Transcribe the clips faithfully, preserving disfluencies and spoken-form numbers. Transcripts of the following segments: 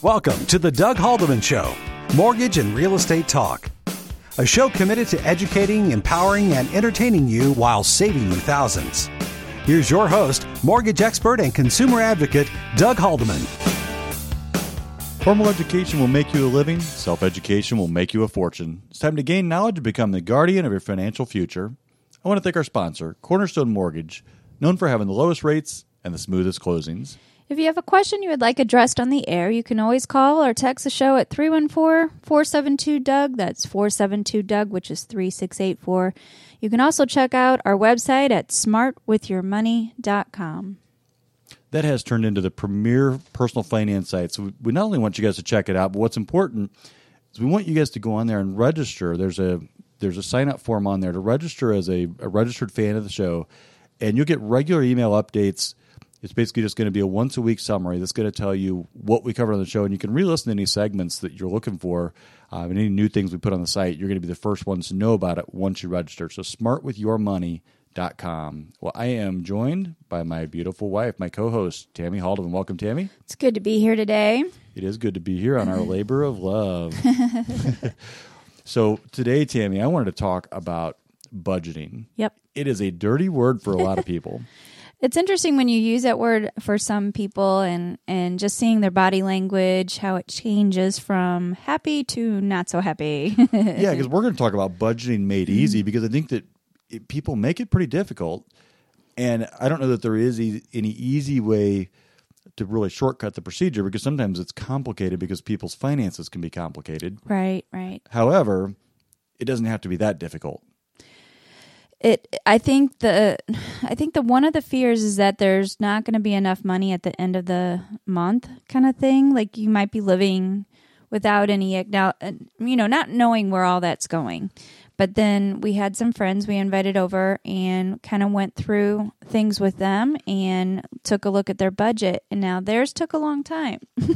Welcome to the Doug Haldeman Show, Mortgage and Real Estate Talk, a show committed to educating, empowering, and entertaining you while saving you thousands. Here's your host, mortgage expert and consumer advocate, Doug Haldeman. Formal education will make you a living. Self-education will make you a fortune. It's time to gain knowledge and become the guardian of your financial future. I want to thank our sponsor, Cornerstone Mortgage, known for having the lowest rates and the smoothest closings. If you have a question you would like addressed on the air, you can always call or text the show at three one four, four seven two, D O U G. That's four seven two, D O U G, which is three six eight four. You can also check out our website at smart with your money dot com. That has turned into the premier personal finance site. So we not only want you guys to check it out, but what's important is we want you guys to go on there and register. There's a there's a sign-up form on there to register as a, a registered fan of the show, and you'll get regular email updates. It's basically just going to be a once-a-week summary that's going to tell you what we covered on the show, and you can re-listen to any segments that you're looking for uh, and any new things we put on the site. You're going to be the first ones to know about it once you register. So smart with your money dot com. Well, I am joined by my beautiful wife, my co-host, Tammy Haldeman. Welcome, Tammy. It's good to be here today. It is good to be here on our labor of love. So today, Tammy, I wanted to talk about budgeting. Yep. It is a dirty word for a lot of people. It's interesting when you use that word for some people and, and just seeing their body language, how it changes from happy to not so happy. Yeah, because we're going to talk about budgeting made easy because I think that it, people make it pretty difficult. And I don't know that there is e- any easy way to really shortcut the procedure because sometimes it's complicated because people's finances can be complicated. Right, right. However, it doesn't have to be that difficult. It, I think the, I think the one of the fears is that there's not going to be enough money at the end of the month, kind of thing. Like you might be living without any, now, you know, not knowing where all that's going. But then we had some friends we invited over and kind of went through things with them and took a look at their budget. And now theirs took a long time.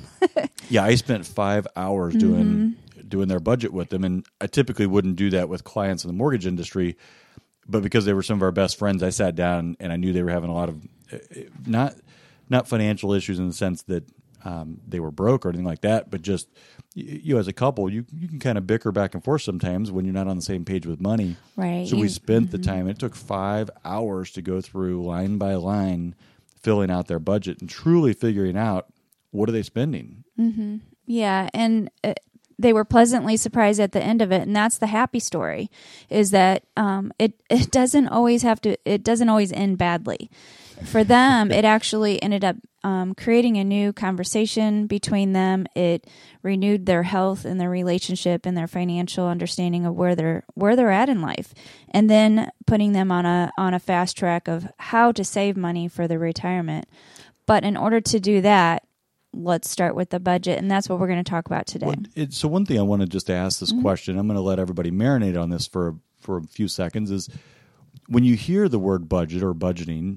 Yeah, I spent five hours doing mm-hmm. doing their budget with them, and I typically wouldn't do that with clients in the mortgage industry. But because they were some of our best friends, I sat down and I knew they were having a lot of not not financial issues in the sense that um, they were broke or anything like that, but just you, you as a couple, you you can kind of bicker back and forth sometimes when you're not on the same page with money. Right. So we spent mm-hmm. the time. It took five hours to go through line by line, filling out their budget and truly figuring out what are they spending. Mm-hmm. Yeah, and Uh, they were pleasantly surprised at the end of it, and that's the happy story, is that um, it, it doesn't always have to, it doesn't always end badly. For them, it actually ended up um, creating a new conversation between them. It renewed their health and their relationship and their financial understanding of where they're where they're at in life, and then putting them on a on a fast track of how to save money for their retirement. But in order to do that, let's start with the budget, and that's what we're going to talk about today. Well, it, so one thing I want to just ask this mm-hmm. question, I'm going to let everybody marinate on this for, for a few seconds, is when you hear the word budget or budgeting,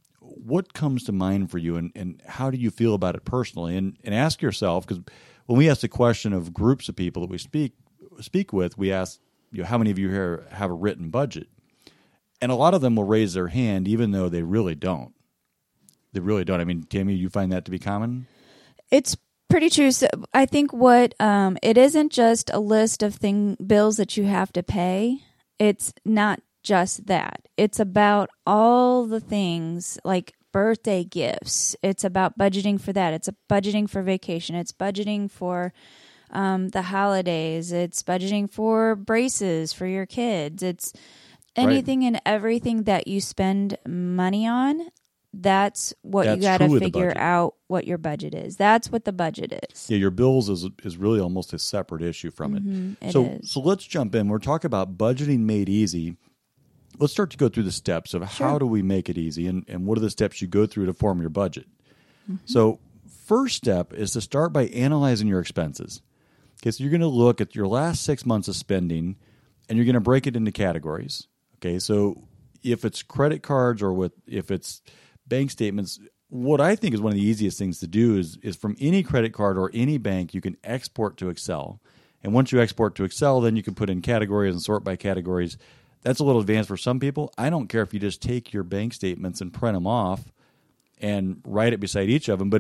what comes to mind for you, and, and how do you feel about it personally? And, and ask yourself, because when we ask the question of groups of people that we speak speak with, we ask, you know, how many of you here have a written budget? And a lot of them will raise their hand even though they really don't. They really don't. I mean, Tammy, you find that to be common? It's pretty true. So I think what um, it isn't just a list of thing bills that you have to pay. It's not just that. It's about all the things like birthday gifts. It's about budgeting for that. It's a budgeting for vacation. It's budgeting for um, the holidays. It's budgeting for braces for your kids. It's anything right. and everything that you spend money on. That's what That's you got to figure out what your budget is. That's what the budget is. Yeah, your bills is is really almost a separate issue from mm-hmm, it. it so is. so let's jump in. We're talking about budgeting made easy. Let's start to go through the steps of sure. how do we make it easy, and, and what are the steps you go through to form your budget. Mm-hmm. So first step is to start by analyzing your expenses. Okay, so you're going to look at your last six months of spending, and you're going to break it into categories. Okay, so if it's credit cards or with if it's bank statements, what I think is one of the easiest things to do is, is from any credit card or any bank, you can export to Excel. And once you export to Excel, then you can put in categories and sort by categories. That's a little advanced for some people. I don't care if you just take your bank statements and print them off and write it beside each of them. But if,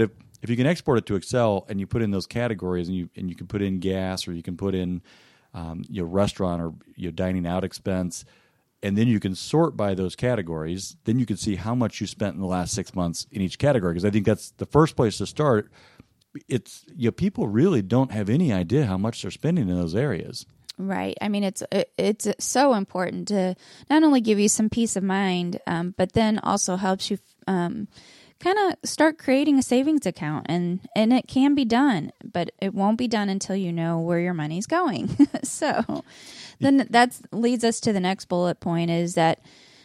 if you can export it to Excel and you put in those categories and you and you can put in gas or you can put in um, your restaurant or your dining out expense, and then you can sort by those categories, then you can see how much you spent in the last six months in each category. Because I think that's the first place to start. It's you know, people really don't have any idea how much they're spending in those areas. Right. I mean, it's it's so important to not only give you some peace of mind, um, but then also helps you um, kind of start creating a savings account. And, and it can be done, but it won't be done until you know where your money's going. So then that leads us to the next bullet point is that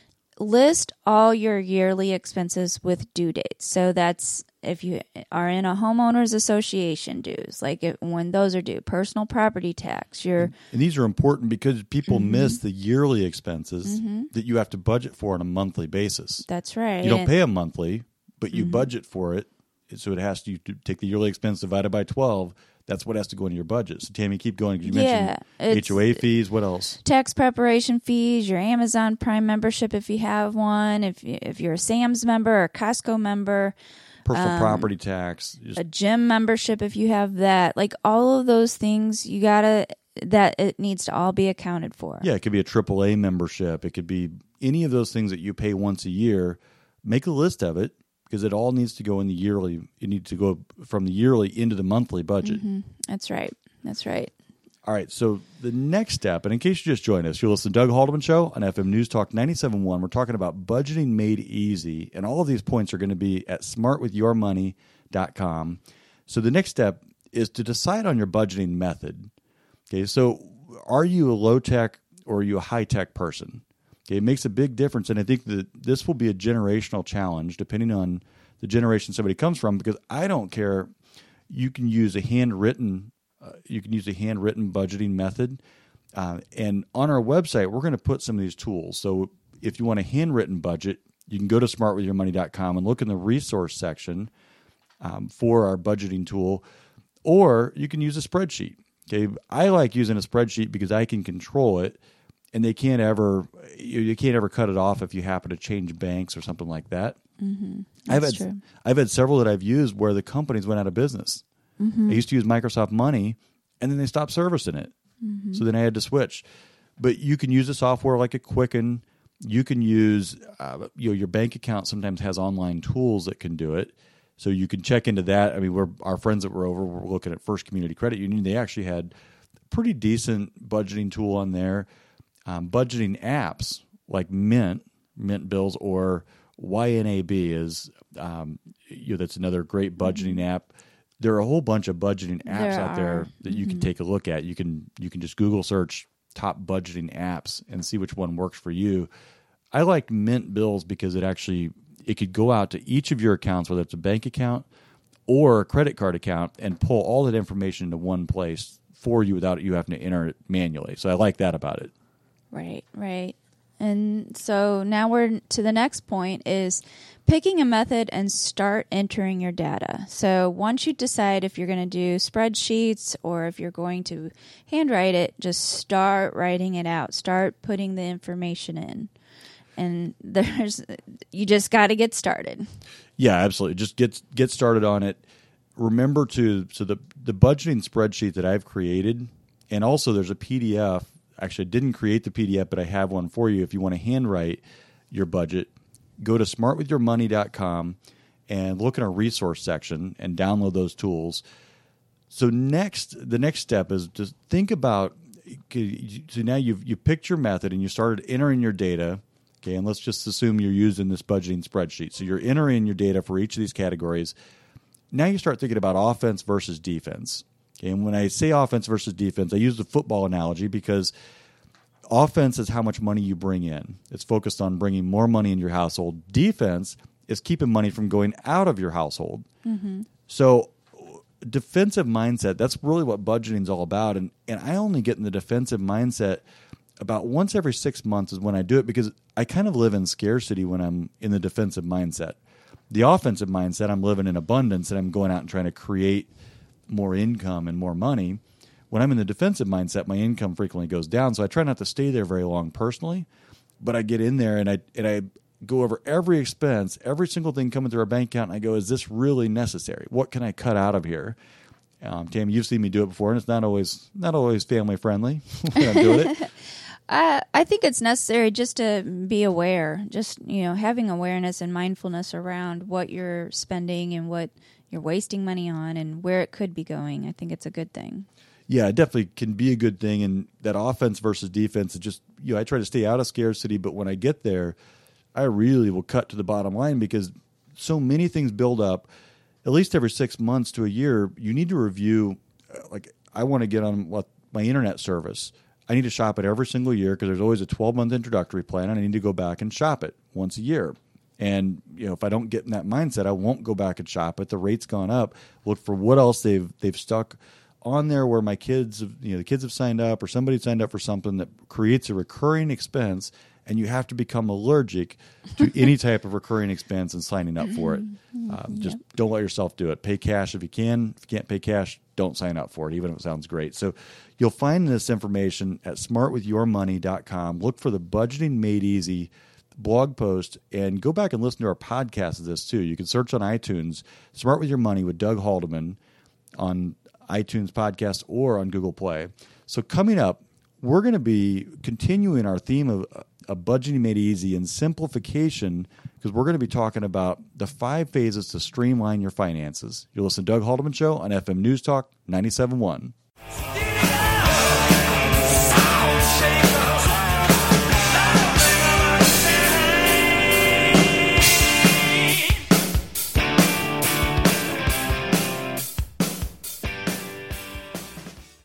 list all your yearly expenses with due dates. So that's if you are in a homeowners association dues, like it, when those are due, personal property tax, your and these are important because people mm-hmm. miss the yearly expenses mm-hmm. that you have to budget for on a monthly basis. That's right. You don't pay them monthly, but you mm-hmm. budget for it, so it has to, you to take the yearly expense divided by twelve. That's what has to go into your budget. So, Tammy, keep going. You yeah, mentioned H O A fees. What else? Tax preparation fees, your Amazon Prime membership if you have one, if, you, if you're a Sam's member or a Costco member. Personal um, property tax. Just, a gym membership if you have that. Like all of those things, you got to, that it needs to all be accounted for. Yeah, it could be a triple A membership. It could be any of those things that you pay once a year. Make a list of it. Because it all needs to go in the yearly. It needs to go from the yearly into the monthly budget. Mm-hmm. That's right. That's right. All right. So the next step, and in case you just joined us, you'll listen to Doug Haldeman Show on F M News Talk ninety-seven point one. We're talking about budgeting made easy. And all of these points are going to be at smart with your money dot com. So the next step is to decide on your budgeting method. Okay. So are you a low-tech or are you a high-tech person? Okay, it makes a big difference, and I think that this will be a generational challenge depending on the generation somebody comes from. Because I don't care, you can use a handwritten, uh, you can use a handwritten budgeting method, uh, and on our website we're going to put some of these tools. So if you want a handwritten budget, you can go to smart with your money dot com and look in the resource section um, for our budgeting tool, or you can use a spreadsheet. Okay, I like using a spreadsheet because I can control it. And they can't ever, you can't ever cut it off if you happen to change banks or something like that. Mm-hmm. I've had, true. I've had several that I've used where the companies went out of business. Mm-hmm. I used to use Microsoft Money, and then they stopped servicing it. Mm-hmm. So then I had to switch. But you can use a software like a Quicken. You can use, uh, you know, your bank account sometimes has online tools that can do it. So you can check into that. I mean, we're our friends that were over were looking at First Community Credit Union. They actually had a pretty decent budgeting tool on there. Um, budgeting apps like Mint, Mint Bills, or Y N A B is um, you know, that's another great budgeting mm-hmm. app. There are a whole bunch of budgeting apps there out are. there that mm-hmm. you can take a look at. You can you can just Google search top budgeting apps and see which one works for you. I like Mint Bills because it actually it could go out to each of your accounts, whether it's a bank account or a credit card account, and pull all that information into one place for you without you having to enter it manually. So I like that about it. Right, right. And so now we're to the next point is picking a method and start entering your data. So once you decide if you're going to do spreadsheets or if you're going to handwrite it, just start writing it out. Start putting the information in. And there's you just got to get started. Yeah, absolutely. Just get get started on it. Remember to so the the budgeting spreadsheet that I've created, and also there's a P D F. Actually, I didn't create the P D F, but I have one for you. If you want to handwrite your budget, go to smart with your money dot com and look in our resource section and download those tools. So next, the next step is to think about, so now you've you picked your method and you started entering your data, okay, and let's just assume you're using this budgeting spreadsheet. So you're entering your data for each of these categories. Now you start thinking about offense versus defense. Okay, and when I say offense versus defense, I use the football analogy because offense is how much money you bring in. It's focused on bringing more money in your household. Defense is keeping money from going out of your household. Mm-hmm. So defensive mindset, that's really what budgeting is all about. And, and I only get in the defensive mindset about once every six months is when I do it because I kind of live in scarcity when I'm in the defensive mindset. The offensive mindset, I'm living in abundance and I'm going out and trying to create more income and more money. When I'm in the defensive mindset, my income frequently goes down, so I try not to stay there very long personally. But I get in there and I and I go over every expense, every single thing coming through our bank account, and I go, is this really necessary? What can I cut out of here? Um, Tammy, you've seen me do it before, and it's not always not always family friendly when I'm doing it. I I think it's necessary just to be aware, just you know, having awareness and mindfulness around what you're spending and what you're wasting money on and where it could be going. I think it's a good thing. Yeah, it definitely can be a good thing. And that offense versus defense, it just, you know, I try to stay out of scarcity, but when I get there, I really will cut to the bottom line because so many things build up. At least every six months to a year, you need to review, like, I want to get on what my internet service. I need to shop it every single year because there's always a twelve-month introductory plan, and I need to go back and shop it once a year. And, you know, if I don't get in that mindset, I won't go back and shop it. The rate's gone up. Look for what else they've they've stuck on there where my kids, have, you know, the kids have signed up or somebody signed up for something that creates a recurring expense, and you have to become allergic to any type of recurring expense and signing up for it. Um, just yep. Don't let yourself do it. Pay cash if you can. If you can't pay cash, don't sign up for it, even if it sounds great. So you'll find this information at smart with your money dot com. Look for the Budgeting Made Easy blog post and go back and listen to our podcast of this too. You can search on iTunes, Smart with Your Money with Doug Haldeman on iTunes podcast or on Google Play. So coming up, we're going to be continuing our theme of a budgeting made easy and simplification because we're going to be talking about the five phases to streamline your finances. You'll listen to Doug Haldeman Show on F M News Talk ninety-seven point one.